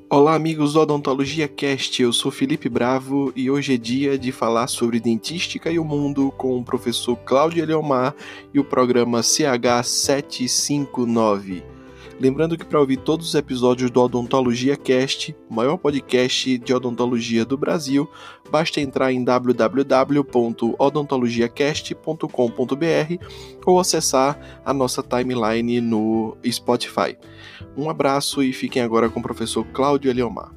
Olá, amigos do Odontologia Cast, eu sou Felipe Bravo e hoje é dia de falar sobre dentística e o mundo com o professor Cláudio Eliomar e o programa CH759. Lembrando que para ouvir todos os episódios do Odontologia Cast, o maior podcast de odontologia do Brasil, basta entrar em www.odontologiacast.com.br ou acessar a nossa timeline no Spotify. Um abraço e fiquem agora com o professor Cláudio Eliomar.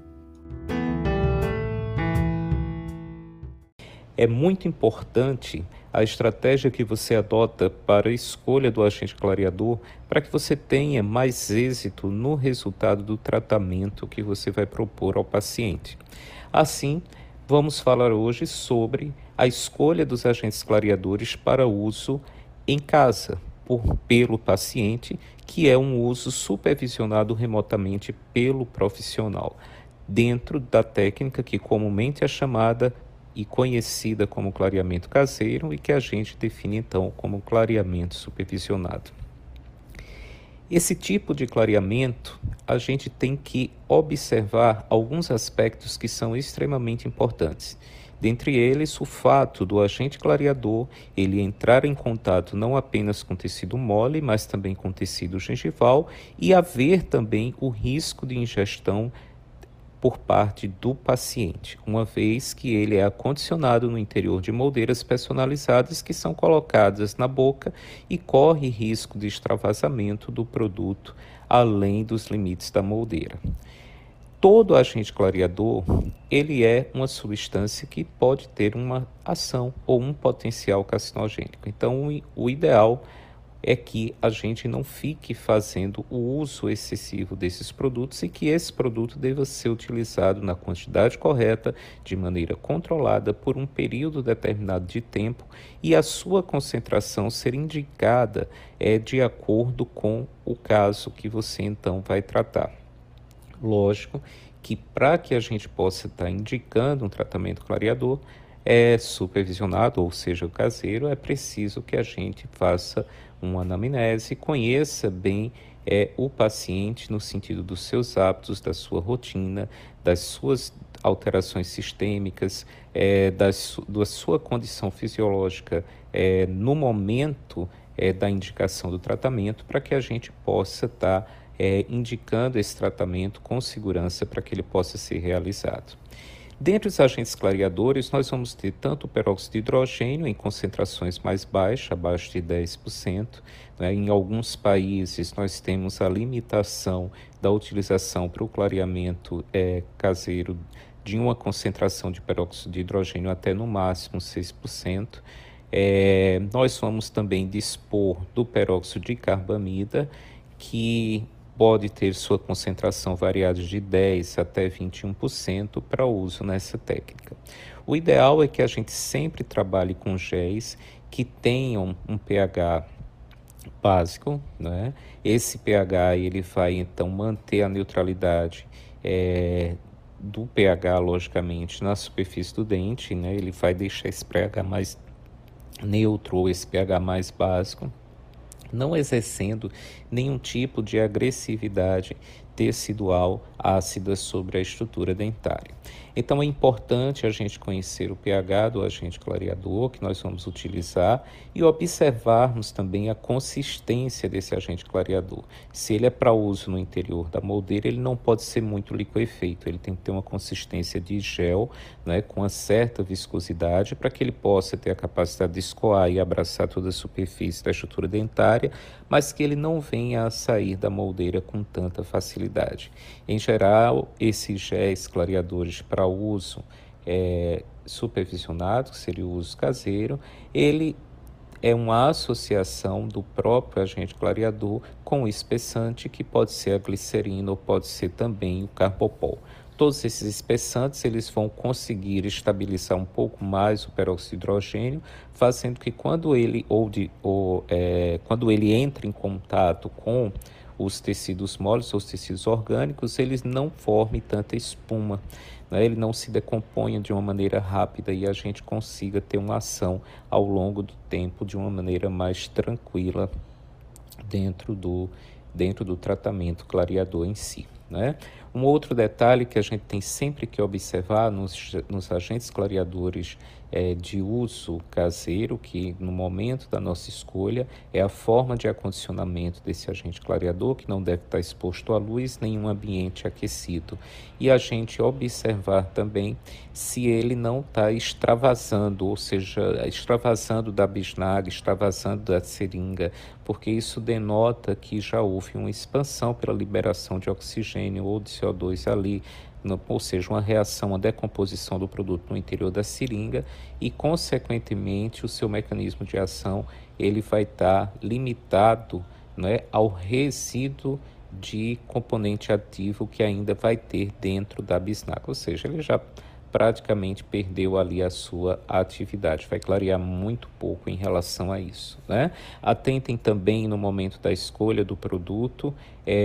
É muito importante a estratégia que você adota para a escolha do agente clareador para que você tenha mais êxito no resultado do tratamento que você vai propor ao paciente. Assim, vamos falar hoje sobre a escolha dos agentes clareadores para uso em casa pelo paciente, que é um uso supervisionado remotamente pelo profissional, dentro da técnica que comumente é chamada e conhecida como clareamento caseiro e que a gente define então como clareamento supervisionado. Esse tipo de clareamento, a gente tem que observar alguns aspectos que são extremamente importantes. Dentre eles, o fato do agente clareador ele entrar em contato não apenas com tecido mole, mas também com tecido gengival e haver também o risco de ingestão por parte do paciente, uma vez que ele é acondicionado no interior de moldeiras personalizadas que são colocadas na boca e corre risco de extravasamento do produto além dos limites da moldeira. Todo agente clareador, ele é uma substância que pode ter uma ação ou um potencial carcinogênico. Então, o ideal é que a gente não fique fazendo o uso excessivo desses produtos e que esse produto deva ser utilizado na quantidade correta, de maneira controlada, por um período determinado de tempo e a sua concentração ser indicada de acordo com o caso que você então vai tratar. Lógico que para que a gente possa estar indicando um tratamento clareador supervisionado, ou seja, o caseiro, é preciso que a gente faça uma anamnese, conheça bem o paciente no sentido dos seus hábitos, da sua rotina, das suas alterações sistêmicas, da sua condição fisiológica no momento da indicação do tratamento, para que a gente possa estar indicando esse tratamento com segurança para que ele possa ser realizado. Dentre os agentes clareadores, nós vamos ter tanto o peróxido de hidrogênio em concentrações mais baixas, abaixo de 10%. Né? Em alguns países, nós temos a limitação da utilização para o clareamento caseiro de uma concentração de peróxido de hidrogênio até no máximo 6%. Nós vamos também dispor do peróxido de carbamida, que pode ter sua concentração variada de 10% até 21% para uso nessa técnica. O ideal é que a gente sempre trabalhe com géis que tenham um pH básico, né? Esse pH ele vai então manter a neutralidade do pH, logicamente, na superfície do dente, né? Ele vai deixar esse pH mais neutro ou esse pH mais básico, não exercendo nenhum tipo de agressividade tecidual ácida sobre a estrutura dentária. Então é importante a gente conhecer o pH do agente clareador que nós vamos utilizar e observarmos também a consistência desse agente clareador. Se ele é para uso no interior da moldeira, ele não pode ser muito liquefeito, ele tem que ter uma consistência de gel, né, com uma certa viscosidade para que ele possa ter a capacidade de escoar e abraçar toda a superfície da estrutura dentária, mas que ele não venha a sair da moldeira com tanta facilidade. Em geral, esses géis clareadores para uso supervisionado, que seria o uso caseiro, ele é uma associação do próprio agente clareador com o espessante, que pode ser a glicerina ou pode ser também o Carbopol. Todos esses espessantes eles vão conseguir estabilizar um pouco mais o peróxido de hidrogênio, fazendo que quando ele entra em contato com os tecidos moles ou os tecidos orgânicos, eles não formem tanta espuma, né? Ele não se decomponha de uma maneira rápida e a gente consiga ter uma ação ao longo do tempo de uma maneira mais tranquila dentro do tratamento clareador em si. né? Um outro detalhe que a gente tem sempre que observar nos agentes clareadores de uso caseiro, que no momento da nossa escolha é a forma de acondicionamento desse agente clareador, que não deve estar exposto à luz nem em um ambiente aquecido. E a gente observar também se ele não está extravasando, ou seja, extravasando da bisnaga, extravasando da seringa, porque isso denota que já houve uma expansão pela liberação de oxigênio ou de CO2 ali, ou seja, uma reação, uma decomposição do produto no interior da seringa e, consequentemente, o seu mecanismo de ação ele vai estar limitado, né, ao resíduo de componente ativo que ainda vai ter dentro da bisnaga, ou seja, ele já praticamente perdeu ali a sua atividade, vai clarear muito pouco em relação a isso, né? Atentem também no momento da escolha do produto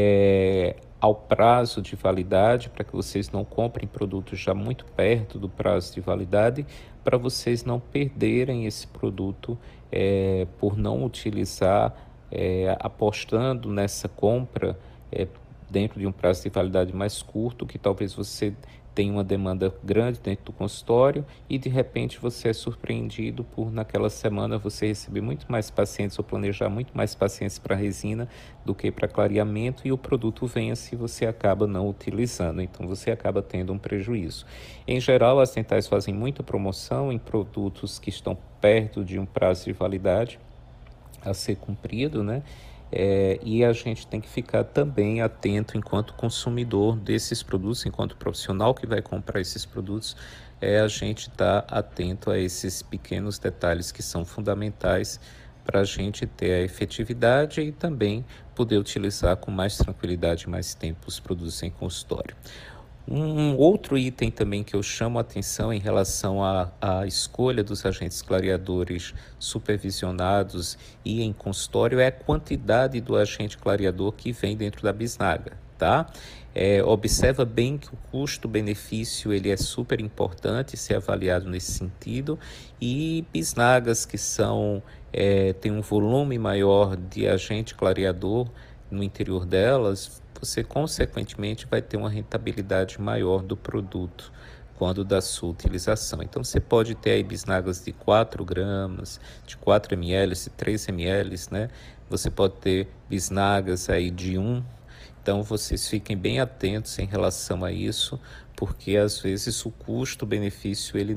ao prazo de validade, para que vocês não comprem produtos já muito perto do prazo de validade, para vocês não perderem esse produto por não utilizar, apostando nessa compra dentro de um prazo de validade mais curto, que talvez você tenha uma demanda grande dentro do consultório e de repente você é surpreendido por naquela semana você receber muito mais pacientes ou planejar muito mais pacientes para resina do que para clareamento e o produto vence e você acaba não utilizando, então você acaba tendo um prejuízo. Em geral, as dentais fazem muita promoção em produtos que estão perto de um prazo de validade a ser cumprido, né? E a gente tem que ficar também atento enquanto consumidor desses produtos, enquanto profissional que vai comprar esses produtos, a gente está atento a esses pequenos detalhes que são fundamentais para a gente ter a efetividade e também poder utilizar com mais tranquilidade e mais tempo os produtos em consultório. Um outro item também que eu chamo a atenção em relação à escolha dos agentes clareadores supervisionados e em consultório é a quantidade do agente clareador que vem dentro da bisnaga, tá? Observa bem que o custo-benefício ele é super importante ser avaliado nesse sentido e bisnagas que têm um volume maior de agente clareador no interior delas, você consequentemente vai ter uma rentabilidade maior do produto quando da sua utilização. Então você pode ter aí bisnagas de 4 gramas, de 4 ml, de 3 ml, né? Você pode ter bisnagas aí de 1. Então vocês fiquem bem atentos em relação a isso, porque às vezes o custo-benefício ele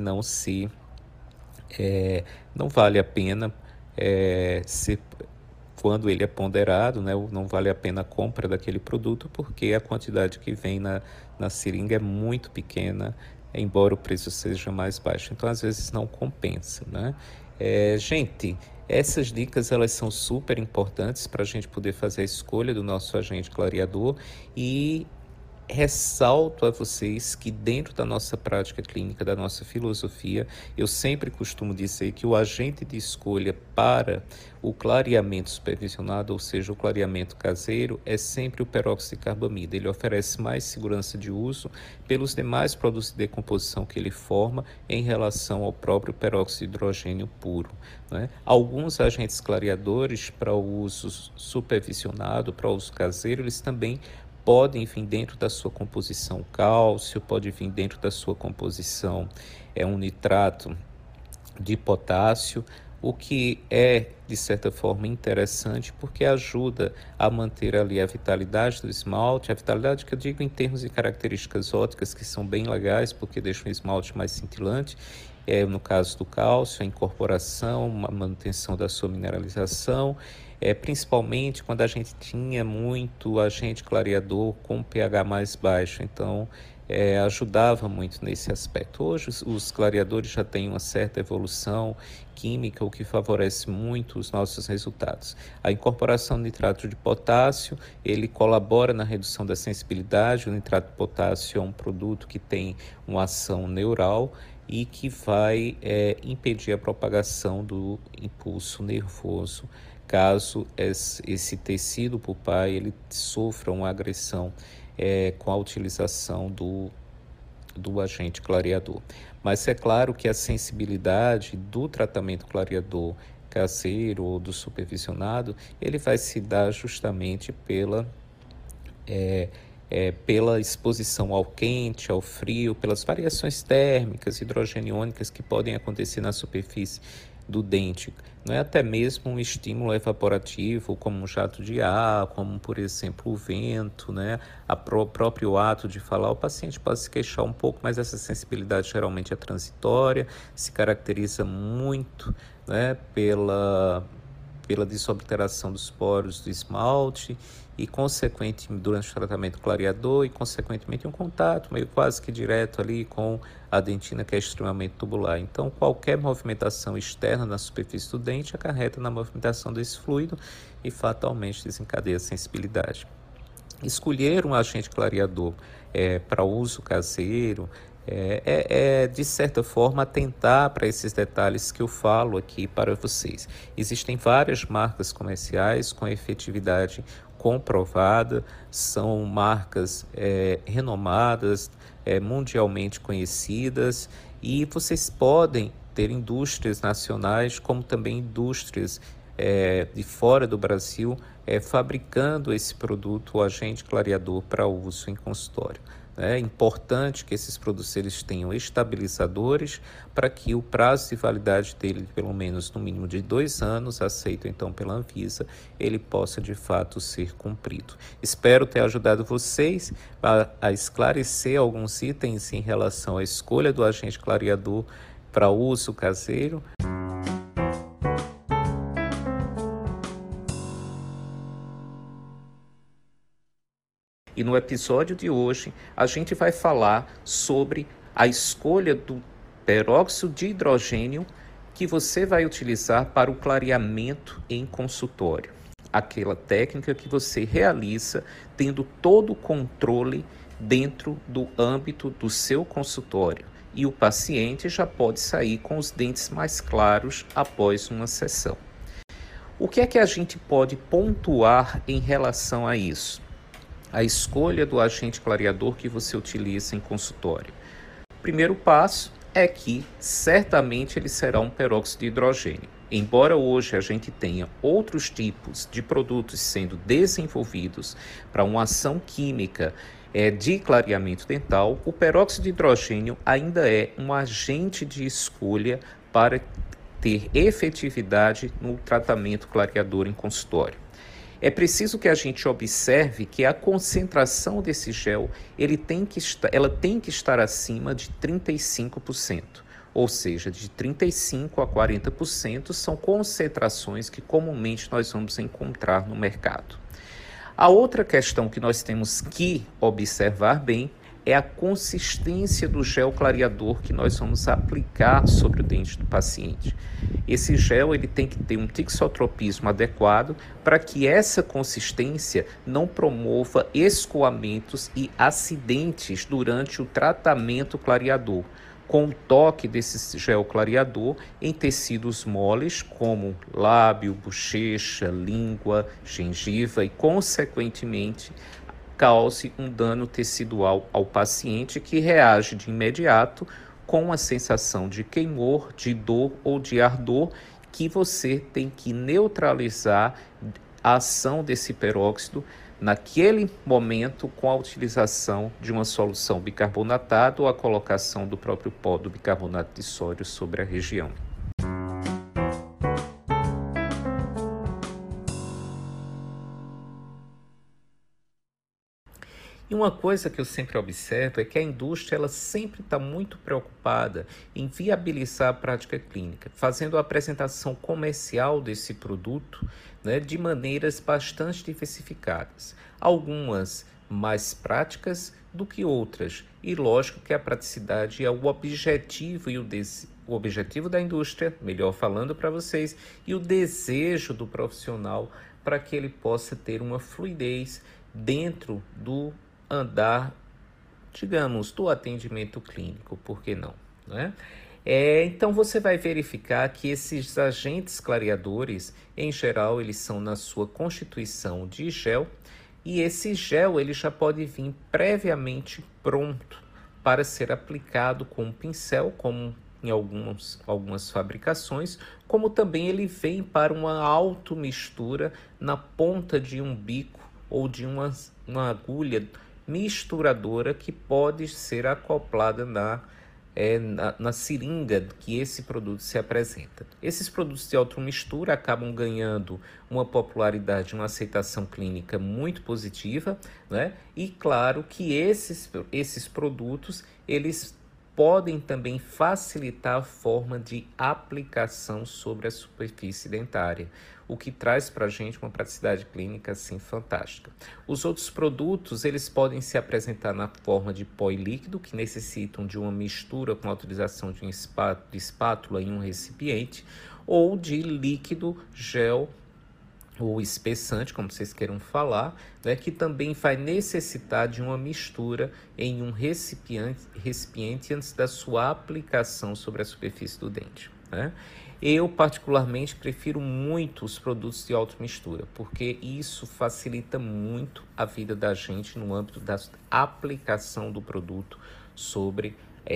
não vale a pena ser quando ele é ponderado, né, não vale a pena a compra daquele produto porque a quantidade que vem na seringa é muito pequena, embora o preço seja mais baixo. Então, às vezes, não compensa, né? Gente, essas dicas elas são super importantes para a gente poder fazer a escolha do nosso agente clareador e ressalto a vocês que dentro da nossa prática clínica, da nossa filosofia, eu sempre costumo dizer que o agente de escolha para o clareamento supervisionado, ou seja, o clareamento caseiro, é sempre o peróxido de carbamida. Ele oferece mais segurança de uso pelos demais produtos de decomposição que ele forma em relação ao próprio peróxido de hidrogênio puro, né? Alguns agentes clareadores para o uso supervisionado, para o uso caseiro, eles também podem vir dentro da sua composição cálcio, pode vir dentro da sua composição um nitrato de potássio, o que é, de certa forma, interessante porque ajuda a manter ali a vitalidade do esmalte, a vitalidade que eu digo em termos de características ópticas que são bem legais porque deixam o esmalte mais cintilante, no caso do cálcio, a incorporação, a manutenção da sua mineralização, principalmente quando a gente tinha muito agente clareador com pH mais baixo, então ajudava muito nesse aspecto. Hoje os clareadores já têm uma certa evolução química, o que favorece muito os nossos resultados. A incorporação de nitrato de potássio, ele colabora na redução da sensibilidade. O nitrato de potássio é um produto que tem uma ação neural e que vai impedir a propagação do impulso nervoso, caso esse tecido pulpar ele sofra uma agressão com a utilização do agente clareador. Mas é claro que a sensibilidade do tratamento clareador caseiro ou do supervisionado, ele vai se dar justamente pela exposição ao quente, ao frio, pelas variações térmicas, hidrogeniônicas que podem acontecer na superfície do dente, não é até mesmo um estímulo evaporativo, como um jato de ar, como, por exemplo, o vento, né? Próprio ato de falar, o paciente pode se queixar um pouco, mas essa sensibilidade geralmente é transitória, se caracteriza muito, né, pela desobturação dos poros do esmalte e, consequentemente, durante o tratamento clareador e, consequentemente, um contato meio quase que direto ali com a dentina, que é extremamente tubular. Então, qualquer movimentação externa na superfície do dente acarreta na movimentação desse fluido e fatalmente desencadeia a sensibilidade. Escolher um agente clareador para uso caseiro de certa forma, atentar para esses detalhes que eu falo aqui para vocês. Existem várias marcas comerciais com efetividade comprovada, são marcas renomadas, mundialmente conhecidas, e vocês podem ter indústrias nacionais, como também indústrias de fora do Brasil, fabricando esse produto, o agente clareador, para uso em consultório. É importante que esses produtos eles tenham estabilizadores para que o prazo de validade dele, pelo menos no mínimo de 2 anos, aceito então pela Anvisa, ele possa de fato ser cumprido. Espero ter ajudado vocês a esclarecer alguns itens em relação à escolha do agente clareador para uso caseiro. E no episódio de hoje, a gente vai falar sobre a escolha do peróxido de hidrogênio que você vai utilizar para o clareamento em consultório. Aquela técnica que você realiza tendo todo o controle dentro do âmbito do seu consultório. E o paciente já pode sair com os dentes mais claros após uma sessão. O que é que a gente pode pontuar em relação a isso? A escolha do agente clareador que você utiliza em consultório. O primeiro passo é que certamente ele será um peróxido de hidrogênio. Embora hoje a gente tenha outros tipos de produtos sendo desenvolvidos para uma ação química de clareamento dental, o peróxido de hidrogênio ainda é um agente de escolha para ter efetividade no tratamento clareador em consultório. É preciso que a gente observe que a concentração desse gel ela tem que estar acima de 35%, ou seja, de 35% a 40% são concentrações que comumente nós vamos encontrar no mercado. A outra questão que nós temos que observar bem é a consistência do gel clareador que nós vamos aplicar sobre o dente do paciente. Esse gel ele tem que ter um tixotropismo adequado para que essa consistência não promova escoamentos e acidentes durante o tratamento clareador, com o toque desse gel clareador em tecidos moles como lábio, bochecha, língua, gengiva e, consequentemente, cause um dano tecidual ao paciente que reage de imediato com a sensação de queimor, de dor ou de ardor, que você tem que neutralizar a ação desse peróxido naquele momento com a utilização de uma solução bicarbonatada ou a colocação do próprio pó do bicarbonato de sódio sobre a região. E uma coisa que eu sempre observo é que a indústria ela sempre está muito preocupada em viabilizar a prática clínica, fazendo a apresentação comercial desse produto, né, de maneiras bastante diversificadas. Algumas mais práticas do que outras. E lógico que a praticidade é o objetivo e o objetivo da indústria, melhor falando para vocês, e o desejo do profissional para que ele possa ter uma fluidez dentro do andar, digamos, do atendimento clínico, por que não, né? Então você vai verificar que esses agentes clareadores, em geral, eles são na sua constituição de gel, e esse gel ele já pode vir previamente pronto para ser aplicado com um pincel, como em algumas fabricações, como também ele vem para uma automistura na ponta de um bico ou de uma agulha misturadora que pode ser acoplada na seringa que esse produto se apresenta. Esses produtos de automistura acabam ganhando uma popularidade, uma aceitação clínica muito positiva, né? E claro que esses produtos, eles podem também facilitar a forma de aplicação sobre a superfície dentária, o que traz para a gente uma praticidade clínica assim fantástica. Os outros produtos, eles podem se apresentar na forma de pó e líquido, que necessitam de uma mistura com a utilização de de espátula em um recipiente, ou de líquido, gel ou espessante, como vocês queiram falar, né, que também vai necessitar de uma mistura em um recipiente antes da sua aplicação sobre a superfície do dente, né? Eu, particularmente, prefiro muito os produtos de automistura, porque isso facilita muito a vida da gente no âmbito da aplicação do produto sobre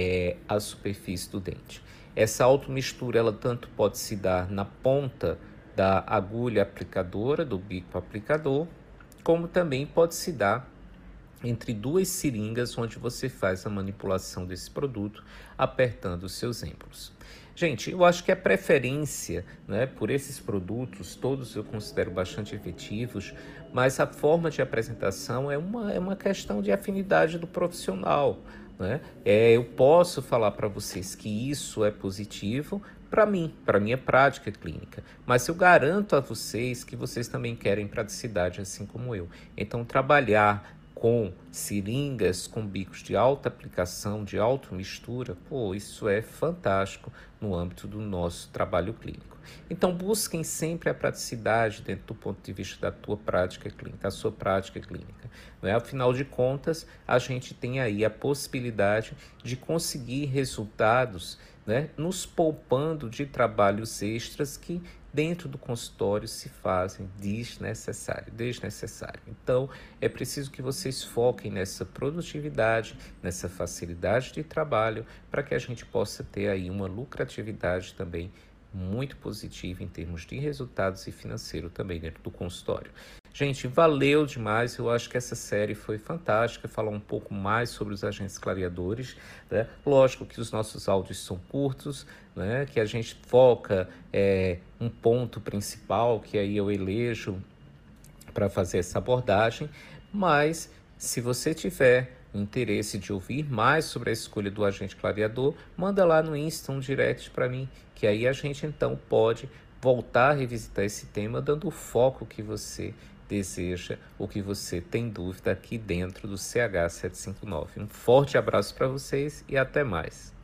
a superfície do dente. Essa automistura, ela tanto pode se dar na ponta da agulha aplicadora, do bico aplicador, como também pode se dar entre duas seringas onde você faz a manipulação desse produto apertando os seus êmbolos. Gente, eu acho que a preferência, né, por esses produtos, todos eu considero bastante efetivos, mas a forma de apresentação é uma questão de afinidade do profissional, né? Eu posso falar para vocês que isso é positivo para mim, para minha prática clínica, mas eu garanto a vocês que vocês também querem praticidade assim como eu. Então, trabalhar com seringas, com bicos de alta aplicação, de automistura, isso é fantástico no âmbito do nosso trabalho clínico. Então, busquem sempre a praticidade dentro do ponto de vista da tua prática clínica, da sua prática clínica, né? Afinal de contas, a gente tem aí a possibilidade de conseguir resultados, né, nos poupando de trabalhos extras que dentro do consultório se fazem desnecessário. Então, é preciso que vocês foquem nessa produtividade, nessa facilidade de trabalho, para que a gente possa ter aí uma lucratividade também muito positiva em termos de resultados e financeiro também dentro do consultório. Gente, valeu demais, eu acho que essa série foi fantástica, falar um pouco mais sobre os agentes clareadores, né? Lógico que os nossos áudios são curtos, né? Que a gente foca um ponto principal, que aí eu elejo para fazer essa abordagem, mas se você tiver interesse de ouvir mais sobre a escolha do agente clareador, manda lá no Insta um direct para mim, que aí a gente então pode voltar a revisitar esse tema, dando o foco que você deseja, ou que você tem dúvida aqui dentro do CH759. Um forte abraço para vocês e até mais.